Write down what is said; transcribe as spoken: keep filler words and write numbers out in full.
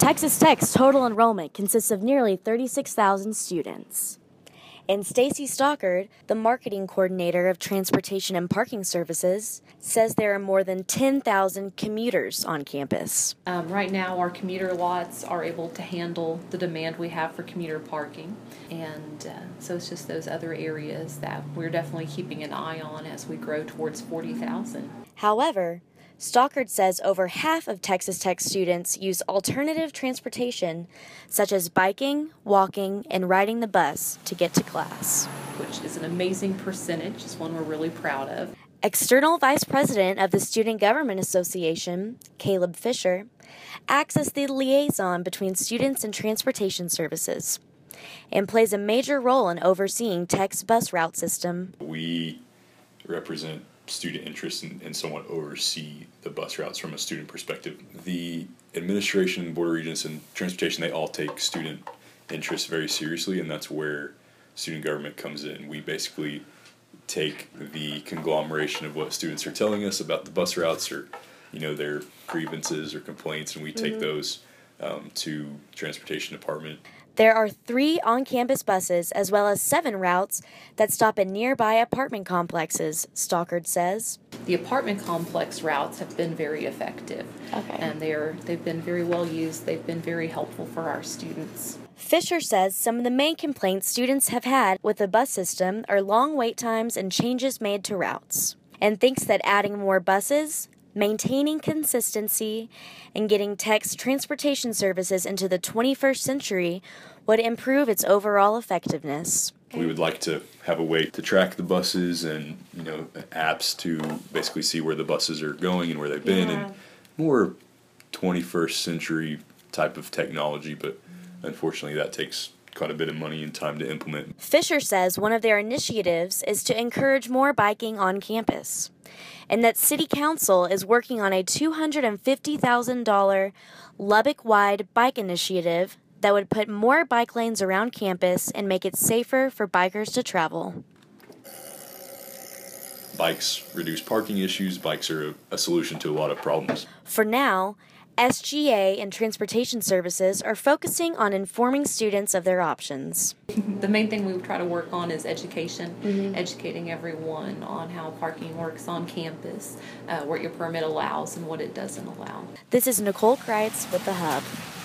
Texas Tech's total enrollment consists of nearly thirty-six thousand students. And Stacy Stockard, the marketing coordinator of Transportation and Parking Services, says there are more than ten thousand commuters on campus. Um, right now, our commuter lots are able to handle the demand we have for commuter parking. And uh, so it's just those other areas that we're definitely keeping an eye on as we grow towards forty thousand. However, Stockard says over half of Texas Tech students use alternative transportation, such as biking, walking, and riding the bus to get to class. Which is an amazing percentage. It's one we're really proud of. External Vice President of the Student Government Association, Caleb Fisher, acts as the liaison between students and transportation services and plays a major role in overseeing Tech's bus route system. We represent student interest and, and somewhat oversee the bus routes from a student perspective. The administration, Board of Regents, and transportation, they all take student interest very seriously, and that's where student government comes in. We basically take the conglomeration of what students are telling us about the bus routes, or you know, their grievances or complaints, and we take mm-hmm. those um, to transportation department. There are three on-campus buses as well as seven routes that stop in nearby apartment complexes, Stockard says. The apartment complex routes have been very effective. Okay. And they're, they've been very well used. They've been very helpful for our students. Fisher says some of the main complaints students have had with the bus system are long wait times and changes made to routes, and thinks that adding more buses, maintaining consistency, and getting Tech's transportation services into the twenty-first century would improve its overall effectiveness. We would like to have a way to track the buses and, you know, apps to basically see where the buses are going and where they've been, yeah. and more twenty-first century type of technology, but unfortunately that takes quite a bit of money and time to implement. Fisher says one of their initiatives is to encourage more biking on campus, and that City Council is working on a two hundred fifty thousand dollars Lubbock-wide bike initiative that would put more bike lanes around campus and make it safer for bikers to travel. Bikes reduce parking issues. Bikes are a, a solution to a lot of problems. For now, S G A and Transportation Services are focusing on informing students of their options. The main thing we try to work on is education, mm-hmm. educating everyone on how parking works on campus, uh, what your permit allows and what it doesn't allow. This is Nicole Kreitz with The Hub.